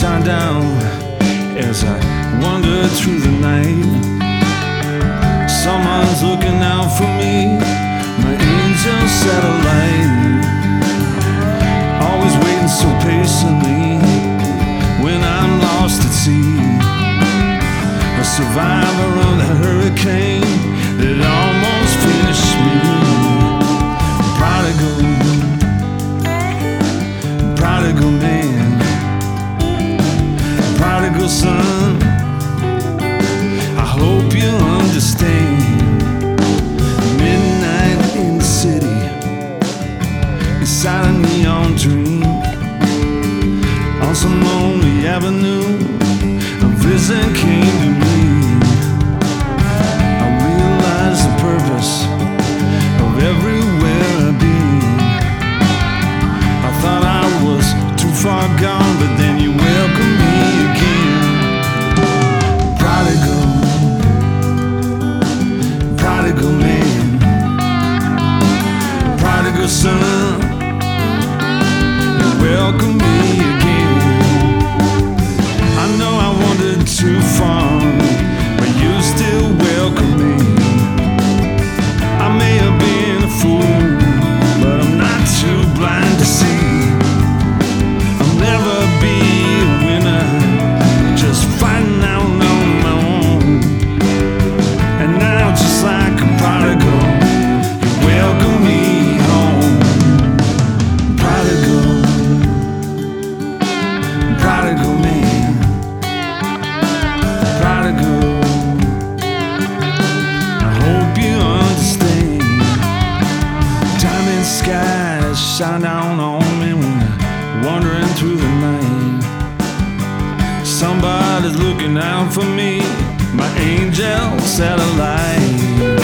shine down as I wander through the night. Someone's looking out for me, my angel satellite. Always waiting so patiently when I'm lost at sea. A survivor of the hurricane that almost finished me. Prodigal man, prodigal son, I hope you understand. Midnight in the city, inside a neon dream. On some lonely avenue, a vision came to me. I realized the purpose of everywhere I've been. I thought I was too far gone, but then you welcomed me again. Prodigal man, prodigal son, you welcome me again. I know I wandered too far, but you still welcome me. I may have been a fool, but I'm not too blind to see. I'll never be a winner, just fighting out on my own. And now, just like a prodigal, you welcome me home. Prodigal man, prodigal, I hope you understand. Diamond skies shine down on me when I'm wandering through the night. Somebody's looking out for me, my angel satellite.